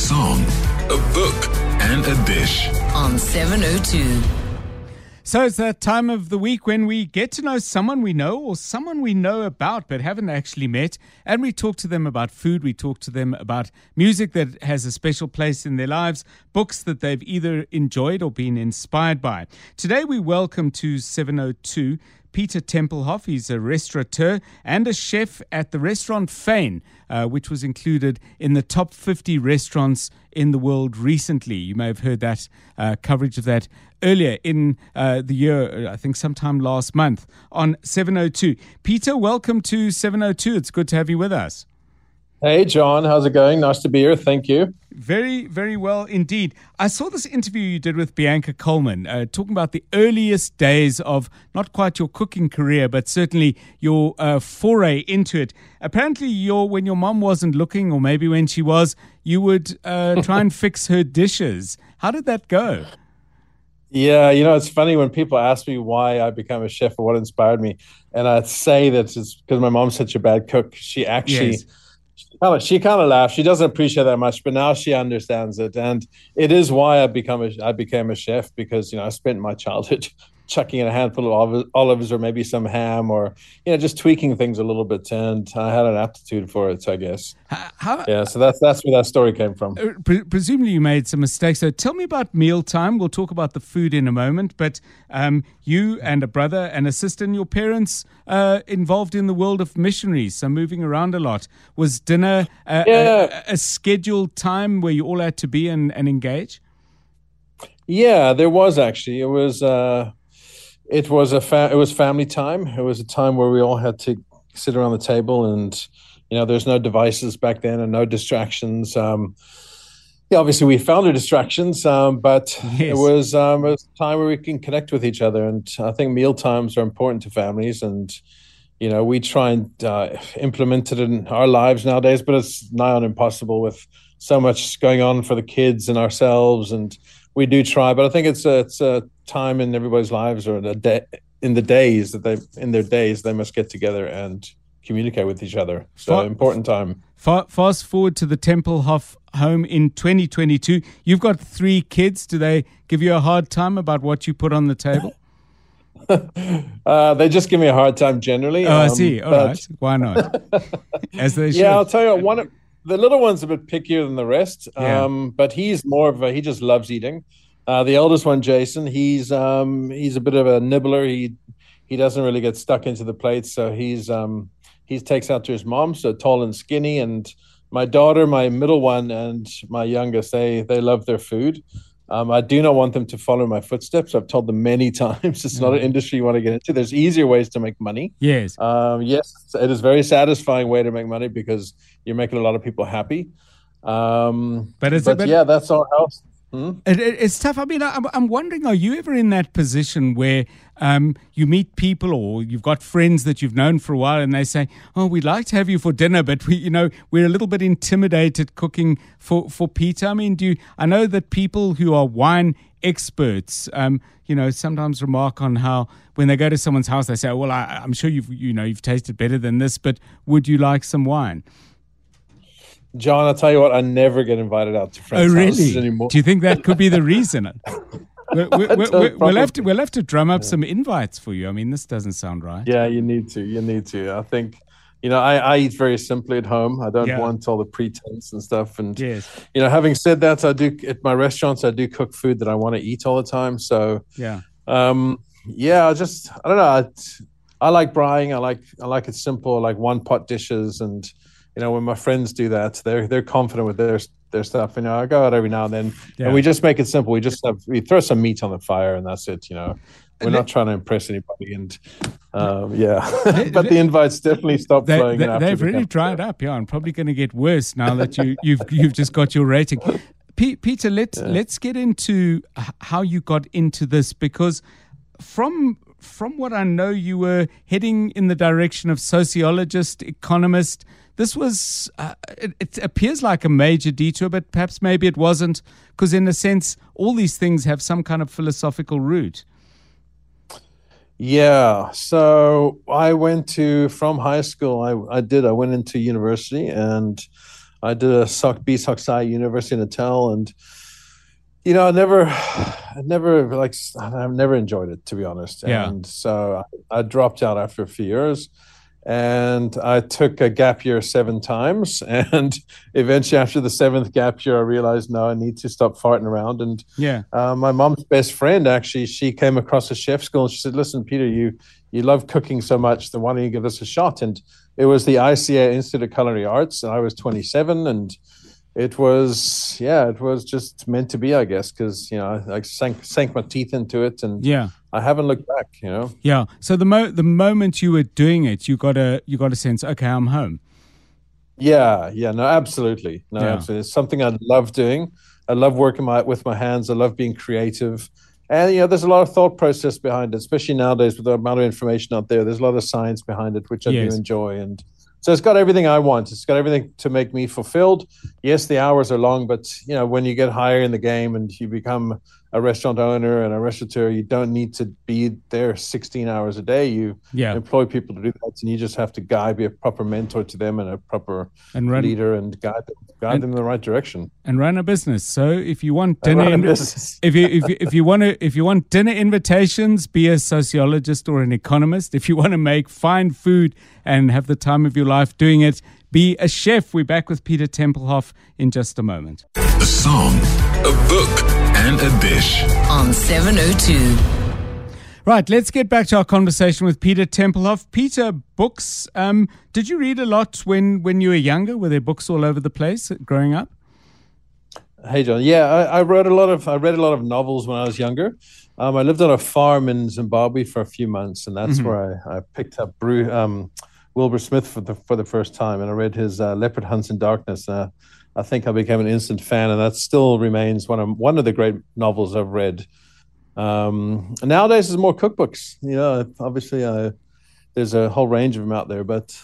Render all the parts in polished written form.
song, a book, and a dish. On 702. So it's that time of the week when we get to know someone we know or someone we know about but haven't actually met. And we talk to them about food. We talk to them about music that has a special place in their lives, books that they've either enjoyed or been inspired by. Today we welcome to 702 Peter Tempelhoff. He's a restaurateur and a chef at the restaurant Fane, which was included in the top 50 restaurants in the world recently. You may have heard that coverage of that earlier in the year, I think sometime last month, on 702. Peter, welcome to 702. It's good to have you with us. Hey, John. How's it going? Nice to be here. Thank you. Very, very well indeed. I saw this interview you did with Bianca Coleman, talking about the earliest days of not quite your cooking career, but certainly your foray into it. Apparently, when your mom wasn't looking, or maybe when she was, you would try and fix her dishes. How did that go? Yeah, it's funny when people ask me why I became a chef or what inspired me, and I say that it's because my mom's such a bad cook. She actually... Yes. She kind of laughs. She doesn't appreciate that much, but now she understands it, and it is why I became a chef, because I spent my childhood chucking in a handful of olives or maybe some ham, or just tweaking things a little bit, and I had an aptitude for it, I guess. So that's where that story came from. Presumably you made some mistakes. So tell me about mealtime. We'll talk about the food in a moment, but you and a brother and a sister and your parents involved in the world of missionaries, so moving around a lot. Was dinner a scheduled time where you all had to be and engage? Yeah, there was actually. It was family time. It was a time where we all had to sit around the table, and there's no devices back then and no distractions. Obviously we found our distractions, but yes. It was a time where we can connect with each other, and I think meal times are important to families, and we try and implement it in our lives nowadays, but it's nigh on impossible with so much going on for the kids and ourselves, and we do try, but I think it's a time in everybody's lives, or in their days they must get together and communicate with each other. So important time. Fast forward to the Tempelhoff home in 2022. You've got 3 kids. Do they give you a hard time about what you put on the table? They just give me a hard time generally. Oh, I see. All right. Why not? As they should. Yeah, I'll tell you what, the little one's a bit pickier than the rest, but he's more of he just loves eating. The eldest one, Jason, he's a bit of a nibbler. He doesn't really get stuck into the plate, so he takes out to his mom, so tall and skinny. And my daughter, my middle one, and my youngest, they love their food. I do not want them to follow my footsteps. I've told them many times it's not an industry you want to get into. There's easier ways to make money. Yes. Yes, it is a very satisfying way to make money because you're making a lot of people happy. Yeah, that's our house. It's tough. I mean, I'm wondering, are you ever in that position where you meet people or you've got friends that you've known for a while and they say, oh, we'd like to have you for dinner, but we're a little bit intimidated cooking for Peter. I mean, I know that people who are wine experts, sometimes remark on how when they go to someone's house, they say, well, I'm sure you've tasted better than this, but would you like some wine? John, I'll tell you what, I never get invited out to friends' houses anymore. Do you think that could be the reason? We'll have to drum up some invites for you. I mean, this doesn't sound right. Yeah, you need to. I think, I eat very simply at home. I don't want all the pretense and stuff. And, having said that, I do at my restaurants, I do cook food that I want to eat all the time. So, I don't know. I like braaiing. I like it simple, like one pot dishes. And, when my friends do that, they're confident with their stuff. I go out every now and then, and we just make it simple. We throw some meat on the fire, and that's it. We're not trying to impress anybody. And but the invites definitely stopped flowing. They've really dried up. Yeah, and probably going to get worse now that you've just got your rating. Peter, let's get into how you got into this, because from what I know, you were heading in the direction of sociologist, economist. This was, it appears like a major detour, but perhaps maybe it wasn't, because in a sense, all these things have some kind of philosophical root. Yeah. So I went from high school, I went into university, and I did a BSOC University in Natal, and I've never enjoyed it, to be honest. Yeah. And so I dropped out after a few years, and I took a gap year 7 times. And eventually, after the 7th gap year, I realized, no, I need to stop farting around. And Yeah. my mom's best friend, actually, she came across a chef school, and she said, listen, Peter, you love cooking so much, then why don't you give this a shot? And it was the ICA Institute of Culinary Arts, and I was 27, and it was just meant to be, I guess, because I sank my teeth into it, and Yeah. I haven't looked back. Yeah. So the moment you were doing it, you got a sense, okay, I'm home. Yeah, no, absolutely, absolutely. It's something I love doing. I love working with my hands. I love being creative, and there's a lot of thought process behind it, especially nowadays with the amount of information out there. There's a lot of science behind it, which I do enjoy, and so it's got everything I want. It's got everything to make me fulfilled. Yes, the hours are long, but when you get higher in the game and you become a restaurant owner and a restaurateur, you don't need to be there 16 hours a day. You employ people to do that, and you just have to be a proper mentor to them and a proper leader and guide them in the right direction. And run a business. So if you want dinner, if you want dinner invitations, be a sociologist or an economist. If you want to make fine food and have the time of your life doing it, be a chef. We're back with Peter Tempelhof in just a moment. A song, a book, and a dish. On 702. Right, let's get back to our conversation with Peter Tempelhof. Peter, books. Did you read a lot when you were younger? Were there books all over the place growing up? Hey, John. Yeah, I read a lot of novels when I was younger. I lived on a farm in Zimbabwe for a few months, and that's where I picked up Wilbur Smith for the first time, and I read his Leopard Hunts in Darkness. I think I became an instant fan, and that still remains one of the great novels I've read. Nowadays, there's more cookbooks. Obviously, there's a whole range of them out there, but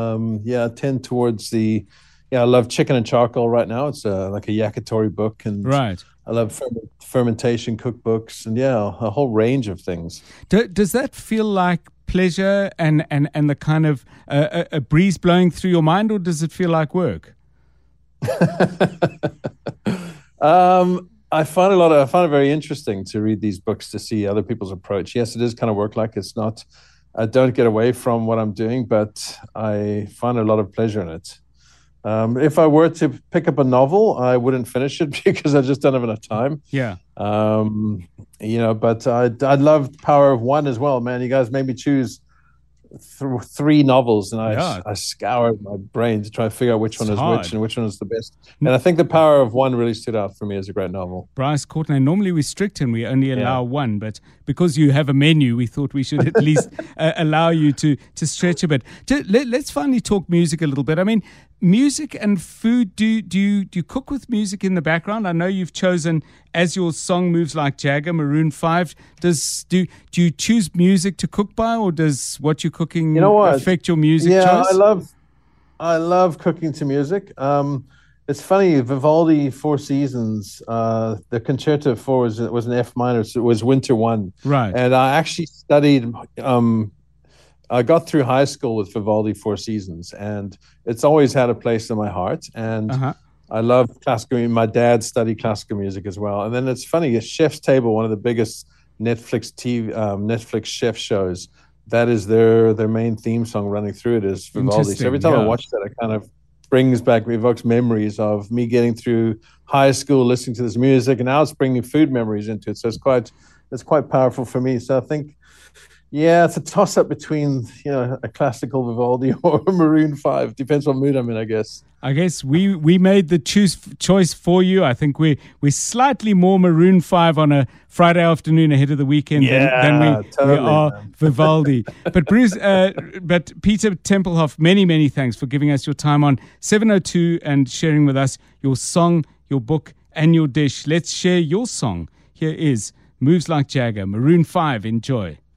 I tend towards I love Chicken and Charcoal right now. It's like a yakitori book, and right. I love fermentation cookbooks, and a whole range of things. Does that feel like pleasure and the kind of a breeze blowing through your mind, or does it feel like work? I find it very interesting to read these books to see other people's approach. Yes, it is kind of work-like. It's not. I don't get away from what I'm doing, but I find a lot of pleasure in it. If I were to pick up a novel, I wouldn't finish it because I just don't have enough time. Yeah. But I loved Power of One as well, man. You guys made me choose 3 novels, and I scoured my brain to try to figure out which one is which and which one is the best. And I think The Power of One really stood out for me as a great novel. Bryce Courtenay, normally we strict and we only allow one, but because you have a menu, we thought we should at least allow you to stretch a bit. Let's finally talk music a little bit. I mean, music and food, do you cook with music in the background? I know you've chosen as your song Moves Like Jagger, Maroon 5. Do you choose music to cook by, or does what you're cooking affect your music choice? I love cooking to music. It's funny, Vivaldi Four Seasons, the Concerto 4 was an F minor, so it was Winter 1. Right. And I actually studied I got through high school with Vivaldi Four Seasons, and it's always had a place in my heart. And I love classical music. My dad studied classical music as well. And then it's funny, a Chef's Table, one of the biggest Netflix chef shows, that is their main theme song running through it is Vivaldi. So every time I watch that, it kind of evokes memories of me getting through high school, listening to this music, and now it's bringing food memories into it. So it's quite powerful for me. So I think, it's a toss-up between a classical Vivaldi or a Maroon 5. Depends what mood I'm in, I guess. I guess we made the choice for you. I think we're slightly more Maroon 5 on a Friday afternoon ahead of the weekend than we are Vivaldi. But but Peter Tempelhof, many, many thanks for giving us your time on 702 and sharing with us your song, your book, and your dish. Let's share your song. Here is Moves Like Jagger, Maroon 5. Enjoy.